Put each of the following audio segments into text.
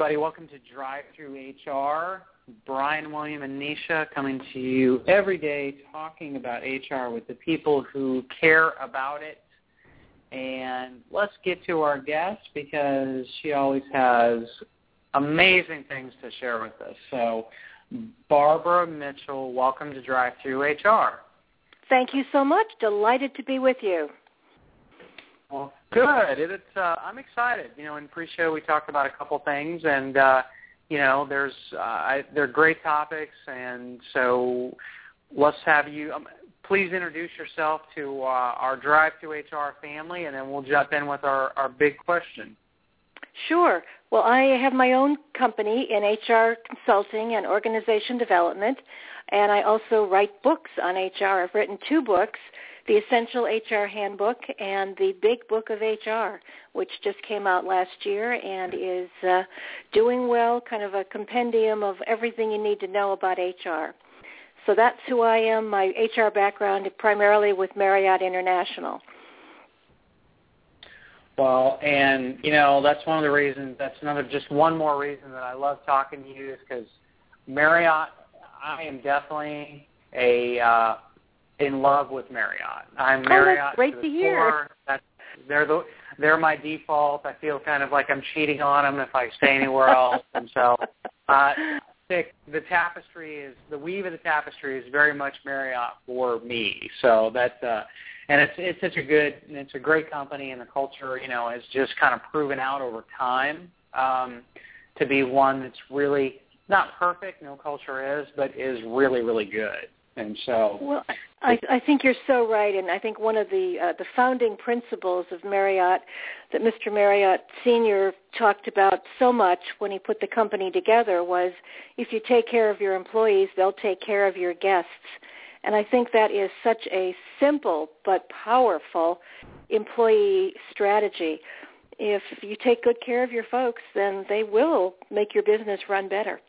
everybody. Welcome to Drive Through HR. Brian, William, and Nisha coming to you every day talking about HR with the people who care about it. And let's get to our guest because she always has amazing things to share with us. So, Barbara Mitchell, welcome to Drive Through HR. Thank you so much. Delighted to be with you. Well, good. I'm excited. In pre-show we talked about a couple things, and they're great topics, and so let's have you. Please introduce yourself to our Drive Through HR family, and then we'll jump in with our big question. Sure. Well, I have my own company in HR consulting and organization development, and I also write books on HR. I've written 2 books, The Essential HR Handbook and The Big Book of HR, which just came out last year and is doing well, kind of a compendium of everything you need to know about HR. So that's who I am. My HR background is primarily with Marriott International. Well, and, that's one of the reasons, just one more reason that I love talking to you is because Marriott, I am definitely in love with Marriott. I'm Marriott. That's great to hear. They're my default. I feel kind of like I'm cheating on them if I stay anywhere else. And so the weave of the tapestry is very much Marriott for me. So that's and it's a great company, and the culture, has just kind of proven out over time to be one that's really not perfect. No culture is, but is really, really good. And so, well, I think you're so right, and I think one of the founding principles of Marriott that Mr. Marriott Sr. talked about so much when he put the company together was, if you take care of your employees, they'll take care of your guests. And I think that is such a simple but powerful employee strategy. If you take good care of your folks, then they will make your business run better.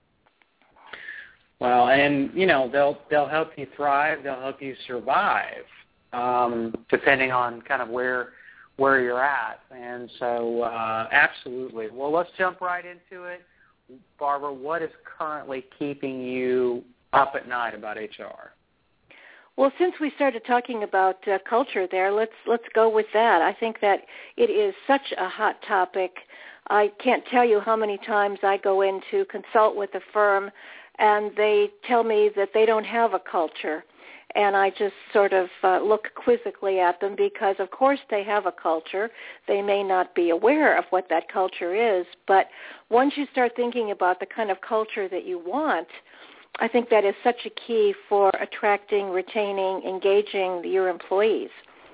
Well, and they'll help you thrive. They'll help you survive, depending on kind of where you're at. And so, absolutely. Well, let's jump right into it, Barbara. What is currently keeping you up at night about HR? Well, since we started talking about culture there, let's go with that. I think that it is such a hot topic. I can't tell you how many times I go in to consult with a firm, and they tell me that they don't have a culture. And I just sort of look quizzically at them because, of course, they have a culture. They may not be aware of what that culture is, but once you start thinking about the kind of culture that you want, I think that is such a key for attracting, retaining, engaging your employees.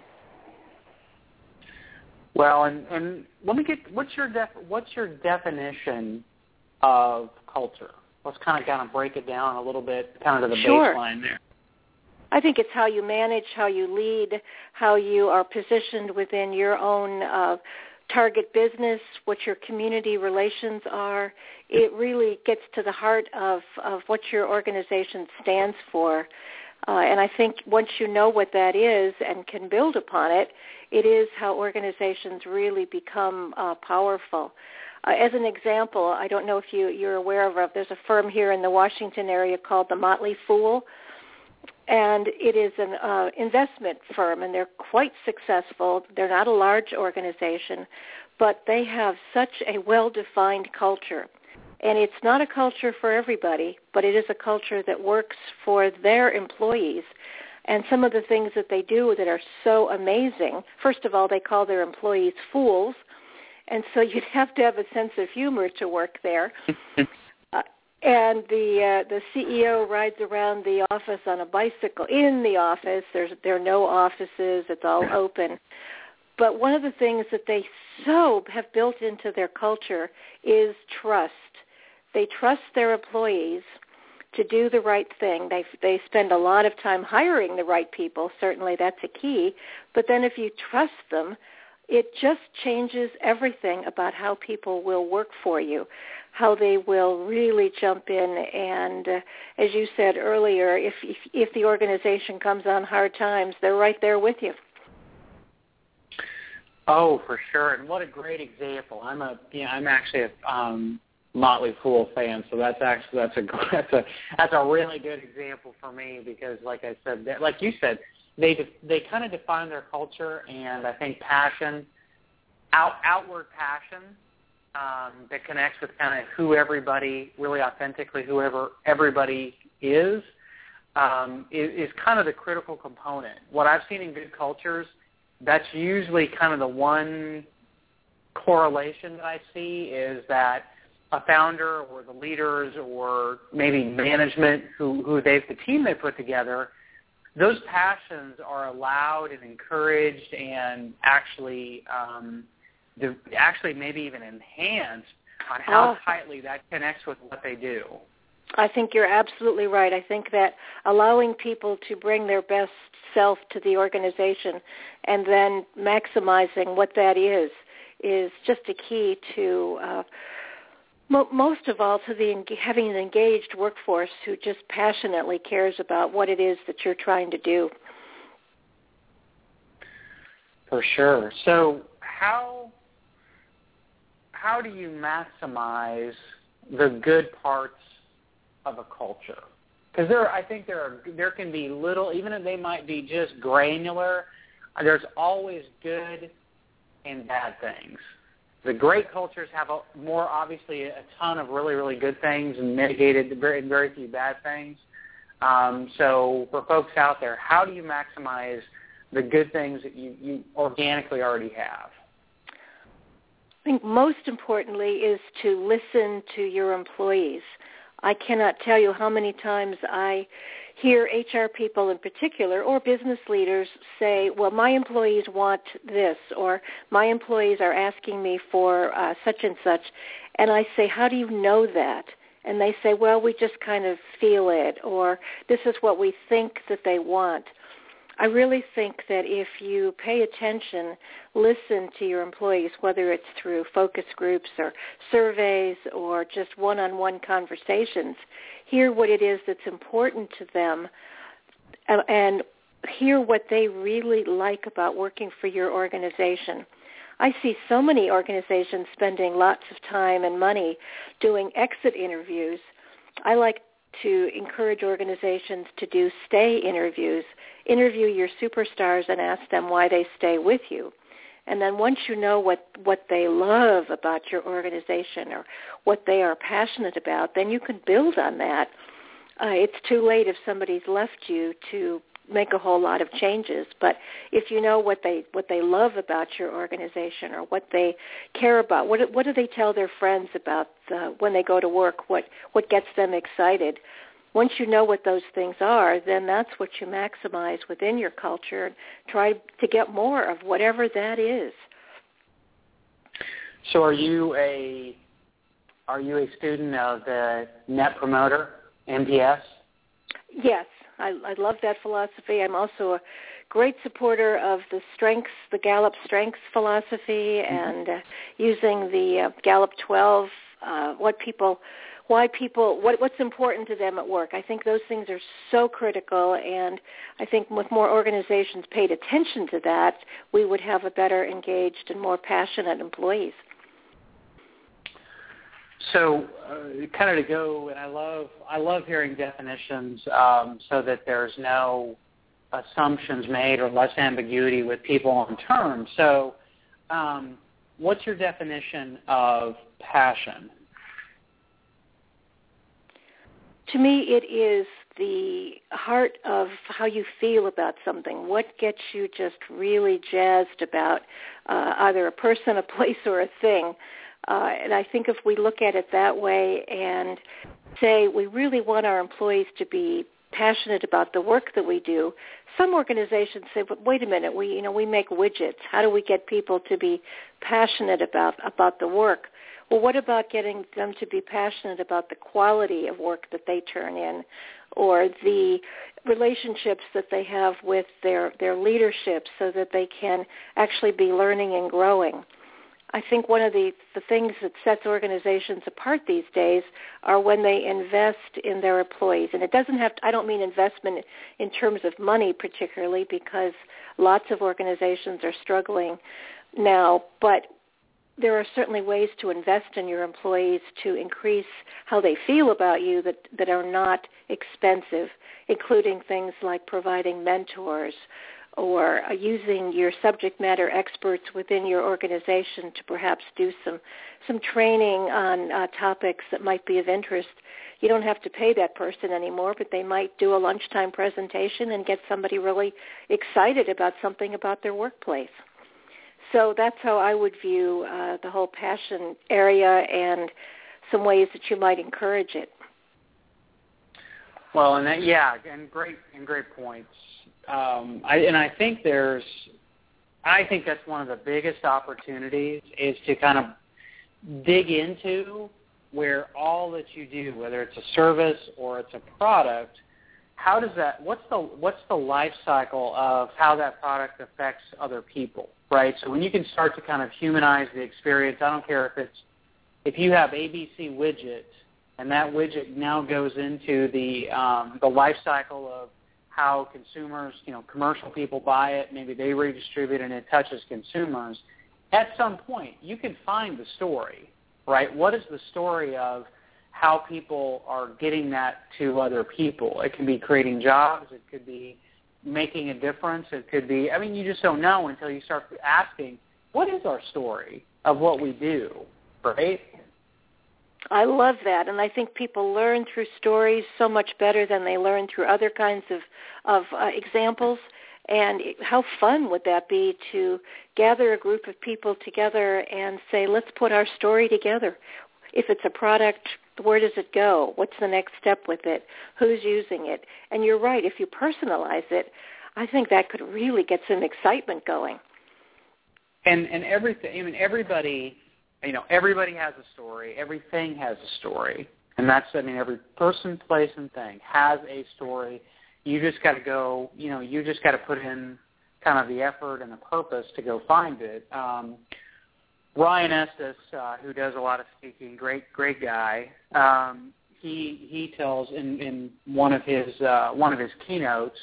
Well, and let me get what's your definition of culture? Let's kind of break it down a little bit, kind of to the baseline there. I think it's how you manage, how you lead, how you are positioned within your own target business, what your community relations are. It really gets to the heart of what your organization stands for. And I think once you know what that is and can build upon it, it is how organizations really become powerful. As an example, I don't know if you're aware of, there's a firm here in the Washington area called the Motley Fool, and it is an investment firm, and they're quite successful. They're not a large organization, but they have such a well-defined culture. And it's not a culture for everybody, but it is a culture that works for their employees. And some of the things that they do that are so amazing, first of all, they call their employees fools, and so you'd have to have a sense of humor to work there. And the CEO rides around the office on a bicycle. In the office, there are no offices. It's all open. But one of the things that they so have built into their culture is trust. They trust their employees to do the right thing. They spend a lot of time hiring the right people. Certainly that's a key. But then if you trust them, it just changes everything about how people will work for you, how they will really jump in. And as you said earlier, if the organization comes on hard times, they're right there with you. Oh, for sure. And what a great example. I'm actually Motley Fool fan, so that's a really good example for me because, like I said, like you said, they kind of define their culture, and I think passion, outward passion that connects with kind of who everybody really authentically, whoever everybody is kind of the critical component. What I've seen in good cultures, that's usually kind of the one correlation that I see is that a founder or the leaders or maybe management the team they put together, those passions are allowed and encouraged and actually maybe even enhanced on how tightly that connects with what they do. I think you're absolutely right. I think that allowing people to bring their best self to the organization and then maximizing what that is just a key to most of all, to having an engaged workforce who just passionately cares about what it is that you're trying to do. For sure. So how do you maximize the good parts of a culture? Because I think there can be little, even if they might be just granular, there's always good and bad things. The great cultures have obviously a ton of really, really good things and mitigated very few bad things. So for folks out there, how do you maximize the good things that you organically already have? I think most importantly is to listen to your employees. I cannot tell you how many times I hear HR people in particular or business leaders say, well, my employees want this, or my employees are asking me for such and such. And I say, how do you know that? And they say, well, we just kind of feel it, or this is what we think that they want. I really think that if you pay attention, listen to your employees, whether it's through focus groups or surveys or just one-on-one conversations, hear what it is that's important to them and hear what they really like about working for your organization. I see so many organizations spending lots of time and money doing exit interviews. I like to encourage organizations to do stay interviews. Interview your superstars and ask them why they stay with you. And then once you know what they love about your organization or what they are passionate about, then you can build on that. It's too late if somebody's left you to make a whole lot of changes. But if you know what they love about your organization or what they care about, what do they tell their friends about when they go to work, what gets them excited, once you know what those things are, then that's what you maximize within your culture and try to get more of whatever that is. So are you a student of the Net Promoter, NPS? Yes, I love that philosophy. I'm also a great supporter of the Gallup Strengths philosophy and using the Gallup 12, what's important to them at work. I think those things are so critical, and I think with more organizations paid attention to that, we would have a better engaged and more passionate employees. So kind of to go, and I love hearing definitions so that there's no assumptions made or less ambiguity with people on terms. So what's your definition of passion? To me, it is the heart of how you feel about something. What gets you just really jazzed about either a person, a place, or a thing. And I think if we look at it that way and say we really want our employees to be passionate about the work that we do, some organizations say, but wait a minute, we make widgets. How do we get people to be passionate about the work? Well, what about getting them to be passionate about the quality of work that they turn in or the relationships that they have with their leadership so that they can actually be learning and growing? I think one of the things that sets organizations apart these days are when they invest in their employees. And it doesn't have to, I don't mean investment in terms of money particularly, because lots of organizations are struggling now, but there are certainly ways to invest in your employees to increase how they feel about you that are not expensive, including things like providing mentors or using your subject matter experts within your organization to perhaps do some training on topics that might be of interest. You don't have to pay that person anymore, but they might do a lunchtime presentation and get somebody really excited about something about their workplace. So that's how I would view the whole passion area and some ways that you might encourage it. Well, and great points. I think that's one of the biggest opportunities is to kind of dig into where all that you do, whether it's a service or it's a product, what's the life cycle of how that product affects other people, right? So when you can start to kind of humanize the experience, I don't care if you have ABC widget and that widget now goes into the life cycle of how consumers, commercial people buy it, maybe they redistribute and it touches consumers. At some point, you can find the story, right? What is the story of how people are getting that to other people? It can be creating jobs. It could be making a difference. It could be, you just don't know until you start asking, what is our story of what we do, right? I love that, and I think people learn through stories so much better than they learn through other kinds of examples. And how fun would that be to gather a group of people together and say, let's put our story together. If it's a product, where does it go? What's the next step with it? Who's using it? And you're right, if you personalize it, I think that could really get some excitement going. And everything, everybody has a story. Everything has a story. And that's, every person, place, and thing has a story. You just got to go, you just got to put in kind of the effort and the purpose to go find it. Ryan Estes, who does a lot of speaking, great guy, he tells in one of his keynotes,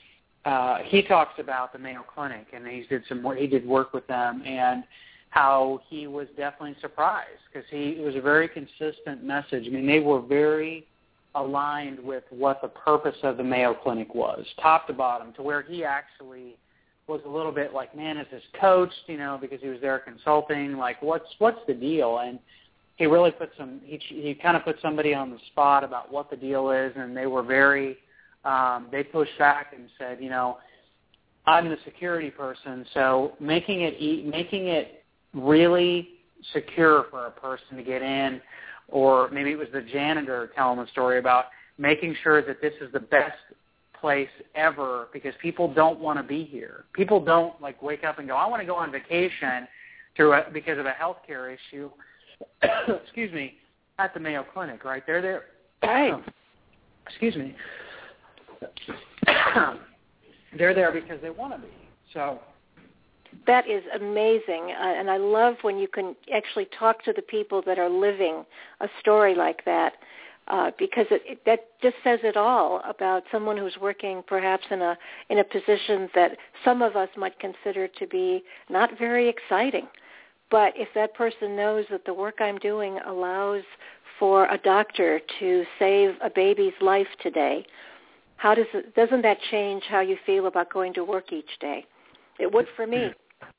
he talks about the Mayo Clinic, and he did work with them, and how he was definitely surprised because it was a very consistent message. They were very aligned with what the purpose of the Mayo Clinic was, top to bottom, to where he actually was a little bit like, man, is this coached, because he was there consulting, like what's the deal? And he really he kind of put somebody on the spot about what the deal is, and they were very, they pushed back and said, I'm the security person, so making it really secure for a person to get in, or maybe it was the janitor telling the story about making sure that this is the best place ever because people don't want to be here. People don't wake up and go, I want to go on vacation because of a healthcare issue, excuse me, at the Mayo Clinic, right? They're there. Right. Excuse me. They're there because they want to be. So that is amazing, and I love when you can actually talk to the people that are living a story like that, because that just says it all about someone who's working perhaps in a position that some of us might consider to be not very exciting. But if that person knows that the work I'm doing allows for a doctor to save a baby's life today, doesn't that change how you feel about going to work each day? It would for me.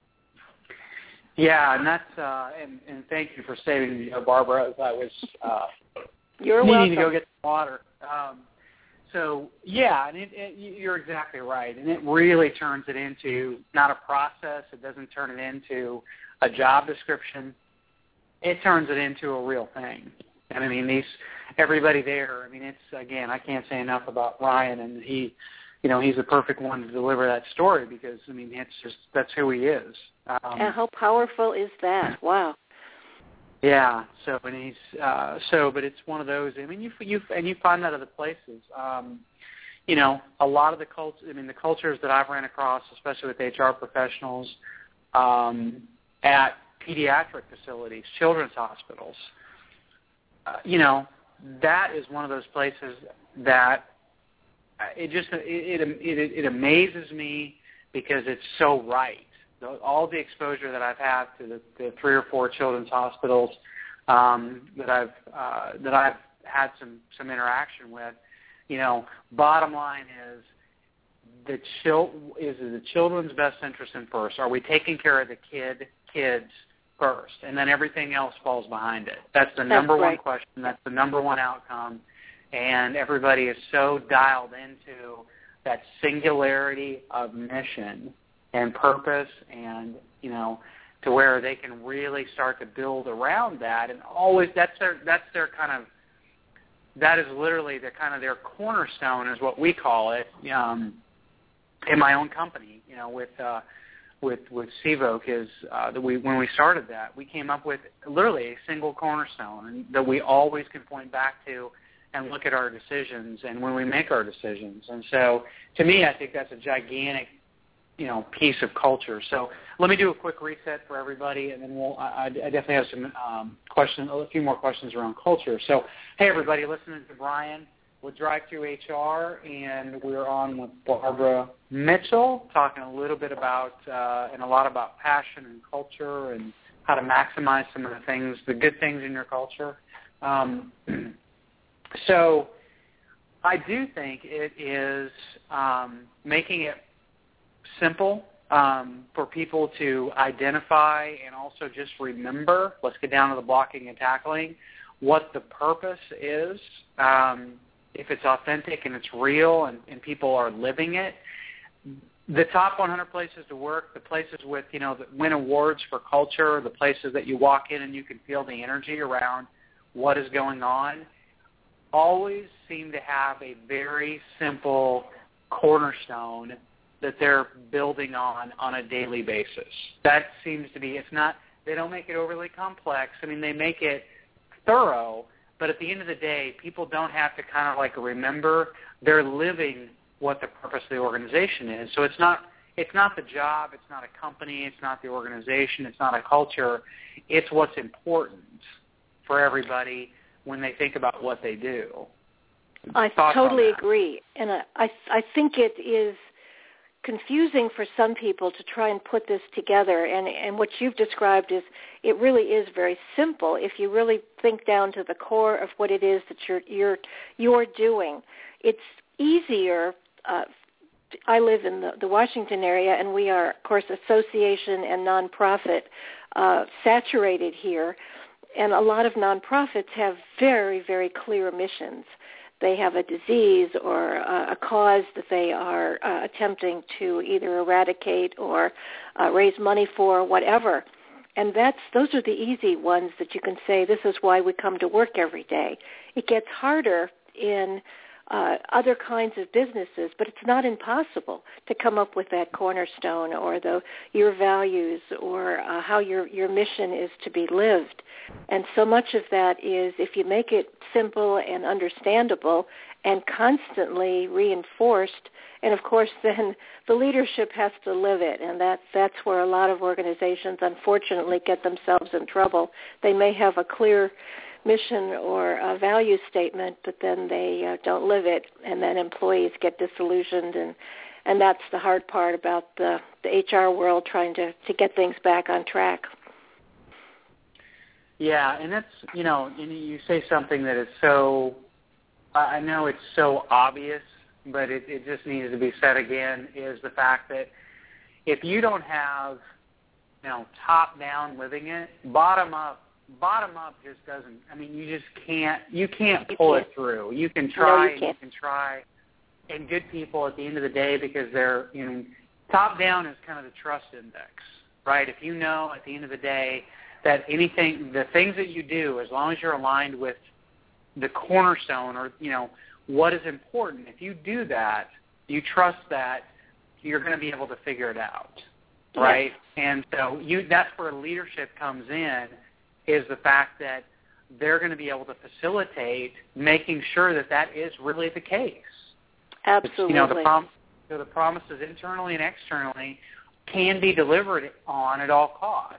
Yeah, and that's and thank you for saving me, Barbara. As I was You're needing welcome. to go get some water. So yeah, and you're exactly right, and it really turns it into not a process. It doesn't turn it into a job description. It turns it into a real thing. And everybody there. It's again, I can't say enough about Ryan, and he's the perfect one to deliver that story because it's just that's who he is. And how powerful is that? Wow. Yeah. So but it's one of those. You find that other places. A lot of the the cultures that I've ran across, especially with HR professionals, at pediatric facilities, children's hospitals. That is one of those places that it amazes me because it's so right. all the exposure that I've had to the 3 or 4 children's hospitals that I've had some interaction with, bottom line is the children's best interest in first. Are we taking care of the kids first, and then everything else falls behind it? That's the number one question. That's the number one outcome, and everybody is so dialed into that singularity of mission and purpose, and to where they can really start to build around that. And always that is literally their cornerstone, is what we call it. In my own company, with CVOC, is that when we started that, we came up with literally a single cornerstone, and that we always can point back to and look at our decisions and when we make our decisions. And so, to me, I think that's a gigantic, piece of culture. So let me do a quick reset for everybody, and then I definitely have some a few more questions around culture. So, hey, everybody, listening to Brian with Drive-Thru HR, and we're on with Barbara Mitchell, talking a little bit about and a lot about passion and culture and how to maximize some of the good things in your culture. So I do think it is making it simple for people to identify and also just remember, let's get down to the blocking and tackling, what the purpose is. If it's authentic and it's real and people are living it. The top 100 places to work, the places with, that win awards for culture, the places that you walk in and you can feel the energy around what is going on, always seem to have a very simple cornerstone that they're building on a daily basis. That seems to be, they don't make it overly complex. I mean, they make it thorough, but at the end of the day, people don't have to remember. They're living what the purpose of the organization is. So it's not the job, it's not a company, it's not the organization, it's not a culture. It's what's important for everybody when they think about what they do. I totally agree. And I think it is confusing for some people to try and put this together, and what you've described is, it really is very simple if you really think down to the core of what it is that you're doing. It's easier. I live in the Washington area, and we are, of course, association and nonprofit saturated here, and a lot of nonprofits have very, very clear missions. They have a disease or a cause that they are attempting to either eradicate or raise money for, whatever. And those are the easy ones that you can say, this is why we come to work every day. It gets harder in other kinds of businesses, but it's not impossible to come up with that cornerstone or your values or how your mission is to be lived. And so much of that is, if you make it simple and understandable and constantly reinforced, and of course then the leadership has to live it, and that's where a lot of organizations unfortunately get themselves in trouble. They may have a clear mission or a value statement, but then they don't live it, and then employees get disillusioned, and that's the hard part about the HR world, trying to get things back on track. Yeah, and that's, and you say something that is so, I know it's so obvious, but it just needs to be said again, is the fact that if you don't have, top-down living it, bottom up just doesn't, you can't pull it through. You can try, and you can try, and good people at the end of the day, because they're, top-down is kind of the trust index, right? If you know at the end of the day that the things that you do, as long as you're aligned with the cornerstone or, what is important, if you do that, you trust that you're going to be able to figure it out, right? Yes. And so that's where leadership comes in, is the fact that they're going to be able to facilitate making sure that is really the case. Absolutely. The promises internally and externally can be delivered on at all costs.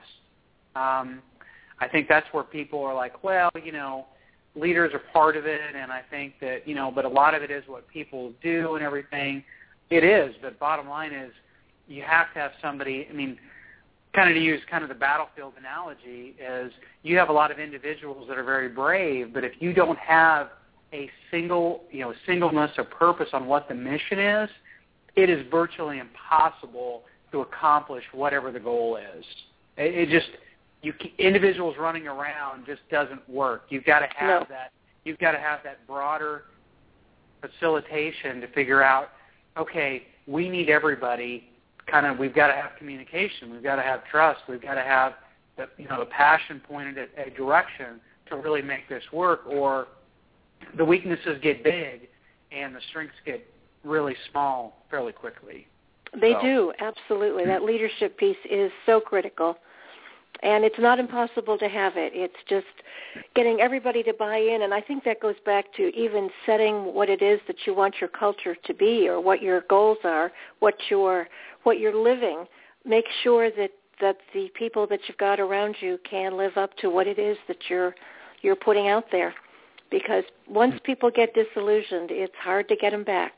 I think that's where people are like, well, leaders are part of it, and I think that, but a lot of it is what people do and everything. It is, but bottom line is you have to have somebody, kind of to use kind of the battlefield analogy, is you have a lot of individuals that are very brave, but if you don't have a singleness or purpose on what the mission is, it is virtually impossible to accomplish whatever the goal is. Individuals running around just doesn't work. You've got to have that. You've got to have that broader facilitation to figure out, okay, we need everybody. We've got to have communication. We've got to have trust. We've got to have the passion pointed at a direction to really make this work, or the weaknesses get big and the strengths get really small fairly quickly. They do, absolutely. That leadership piece is so critical. And it's not impossible to have it. It's just getting everybody to buy in. And I think that goes back to even setting what it is that you want your culture to be, or what your goals are, what you're living. Make sure that the people that you've got around you can live up to what it is that you're putting out there. Because once people get disillusioned, it's hard to get them back.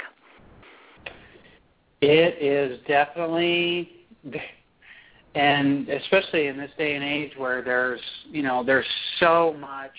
It is definitely, and especially in this day and age where there's so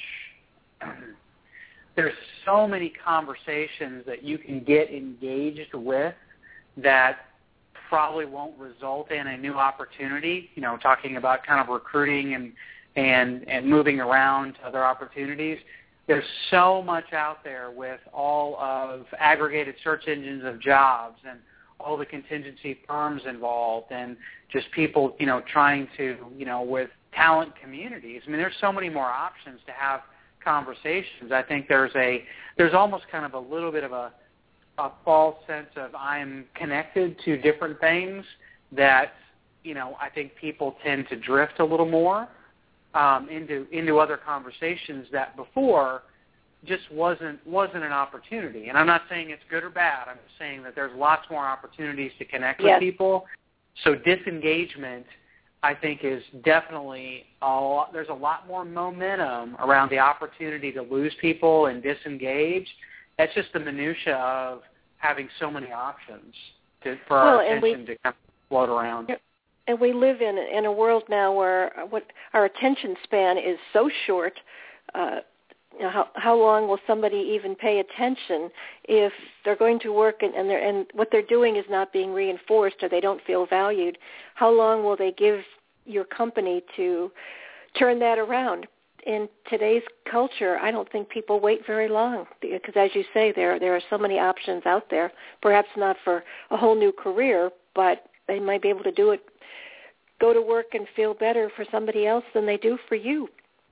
many conversations that you can get engaged with that probably won't result in a new opportunity, talking about kind of recruiting and moving around to other opportunities. There's so much out there with all of aggregated search engines of jobs and all the contingency firms involved, and just people, trying to, with talent communities. I mean, there's so many more options to have conversations. I think there's almost kind of a little bit of a false sense of I'm connected to different things that, I think people tend to drift a little more into other conversations that before just wasn't an opportunity. And I'm not saying it's good or bad. I'm just saying that there's lots more opportunities to connect with people. So disengagement, I think, is definitely there's a lot more momentum around the opportunity to lose people and disengage. That's just the minutia of having so many options for our attention to kind of float around. And we live in a world now where our attention span is so short. How long will somebody even pay attention if they're going to work and what they're doing is not being reinforced, or they don't feel valued? How long will they give your company to turn that around? In today's culture, I don't think people wait very long, because, as you say, there are so many options out there. Perhaps not for a whole new career, but they might be able to do it, go to work and feel better for somebody else than they do for you.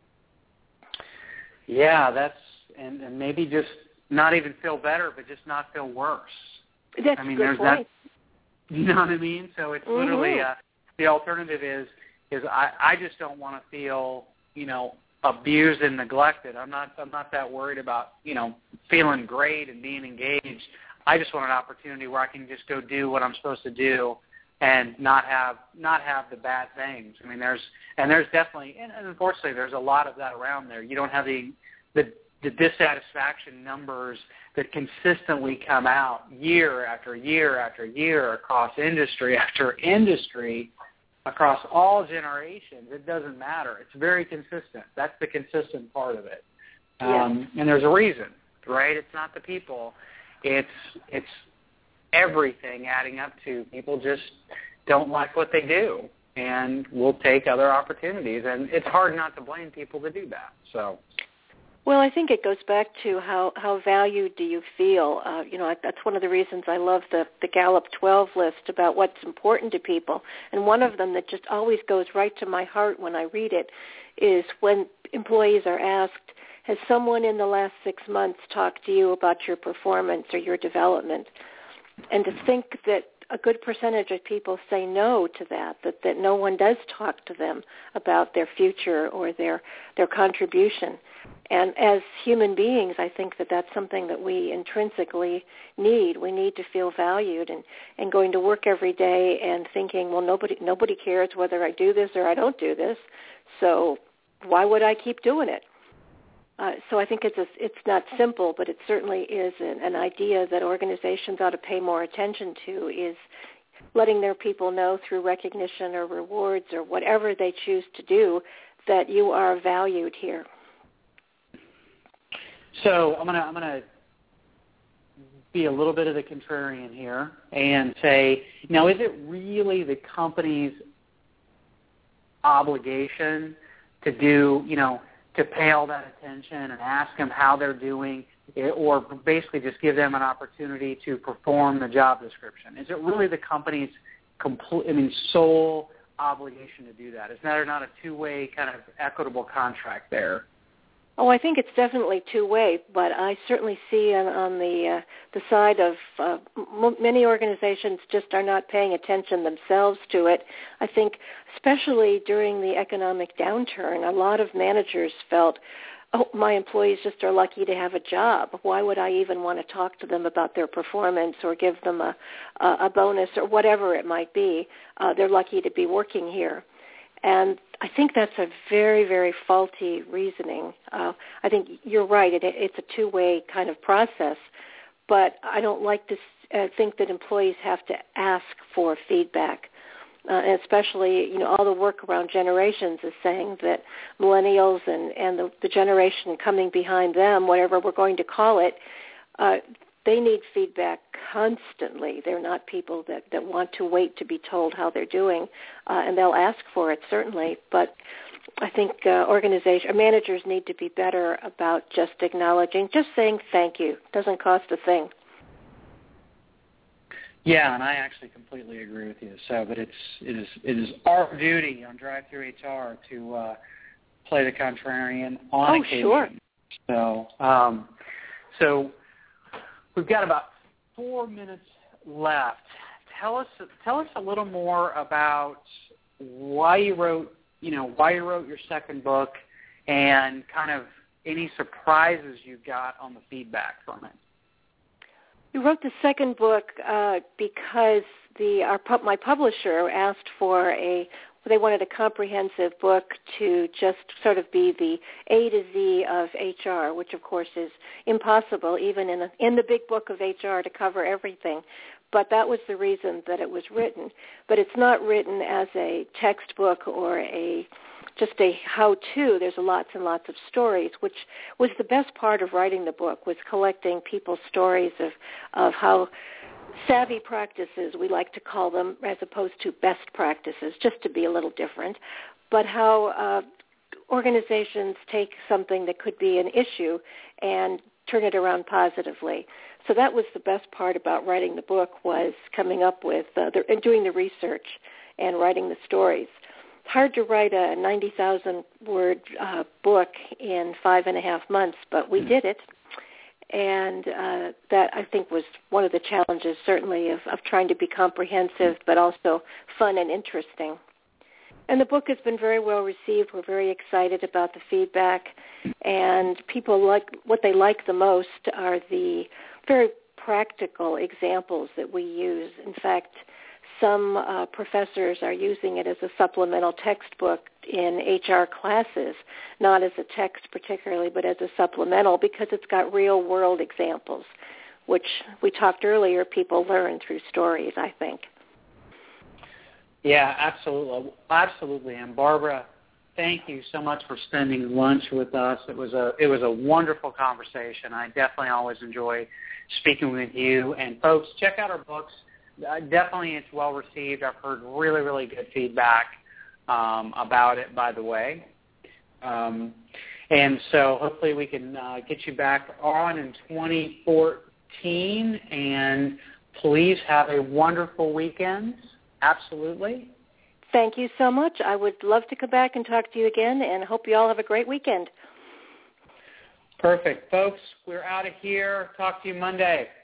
Yeah, and maybe just not even feel better, but just not feel worse. That's a good point. You know what I mean? So it's literally the alternative is I just don't want to feel abused and neglected. I'm not that worried about feeling great and being engaged. I just want an opportunity where I can just go do what I'm supposed to do and not have the bad things. I mean, there's definitely, and unfortunately, there's a lot of that around there. You don't have the dissatisfaction numbers that consistently come out year after year after year across industry after industry, across all generations. It doesn't matter. It's very consistent. That's the consistent part of it. And there's a reason, right? It's not the people. It's everything adding up to people just don't like what they do and will take other opportunities. And it's hard not to blame people to do that. So, well, I think it goes back to how valued do you feel. That's one of the reasons I love the Gallup 12 list about what's important to people. And one of them that just always goes right to my heart when I read it is when employees are asked, has someone in the last 6 months talked to you about your performance or your development? And to think that a good percentage of people say no to that no one does talk to them about their future or their contribution. And as human beings, I think that that's something that we intrinsically need. We need to feel valued, and going to work every day and thinking, well, nobody cares whether I do this or I don't do this, so why would I keep doing it? So I think it's not simple, but it certainly is an idea that organizations ought to pay more attention to, is letting their people know through recognition or rewards or whatever they choose to do that you are valued here. So I'm gonna be a little bit of the contrarian here and say, now, is it really the company's obligation to do, to pay all that attention and ask them how they're doing, or basically just give them an opportunity to perform the job description? Is it really the company's sole obligation to do that? Is there not a two-way kind of equitable contract there? Oh, I think it's definitely two-way, but I certainly see on the side of many organizations just are not paying attention themselves to it. I think especially during the economic downturn, a lot of managers felt, oh, my employees just are lucky to have a job. Why would I even want to talk to them about their performance or give them a bonus or whatever it might be? They're lucky to be working here. And I think that's a very, very faulty reasoning. I think you're right. It's a two-way kind of process. But I don't like to think that employees have to ask for feedback. Especially, all the work around generations is saying that millennials and the generation coming behind them, whatever we're going to call it, they need feedback constantly. They're not people that want to wait to be told how they're doing, and they'll ask for it, certainly. But I think managers need to be better about just acknowledging, just saying thank you. Doesn't cost a thing. Yeah, and I actually completely agree with you. But it is our duty on Drive Through HR to play the contrarian on occasion. Sure. So we've got about 4 minutes left. Tell us a little more about why you wrote your second book, and kind of any surprises you got on the feedback from it. We wrote the second book because my publisher asked for they wanted a comprehensive book to just sort of be the A to Z of HR, which of course is impossible even in the big book of HR to cover everything. But that was the reason that it was written. But it's not written as a textbook or just a how-to. There's lots and lots of stories, which was the best part of writing the book, was collecting people's stories of how savvy practices, we like to call them, as opposed to best practices, just to be a little different, but how organizations take something that could be an issue and turn it around positively. So that was the best part about writing the book, was coming up with and doing the research and writing the stories. It's hard to write a 90,000-word book in 5.5 months, but we did it. And that, I think, was one of the challenges, certainly, of trying to be comprehensive but also fun and interesting. And the book has been very well received. We're very excited about the feedback. And people what they like the most are the very practical examples that we use. In fact, some professors are using it as a supplemental textbook in HR classes, not as a text particularly, but as a supplemental, because it's got real-world examples, which we talked earlier, people learn through stories, I think. Yeah, absolutely. And Barbara, thank you so much for spending lunch with us. It was a wonderful conversation. I definitely always enjoy speaking with you. And folks, check out our books. Definitely, it's well received. I've heard really, really good feedback about it, by the way. And so hopefully we can get you back on in 2014. And please have a wonderful weekend. Absolutely. Thank you so much. I would love to come back and talk to you again, and hope you all have a great weekend. Perfect. Folks, we're out of here. Talk to you Monday.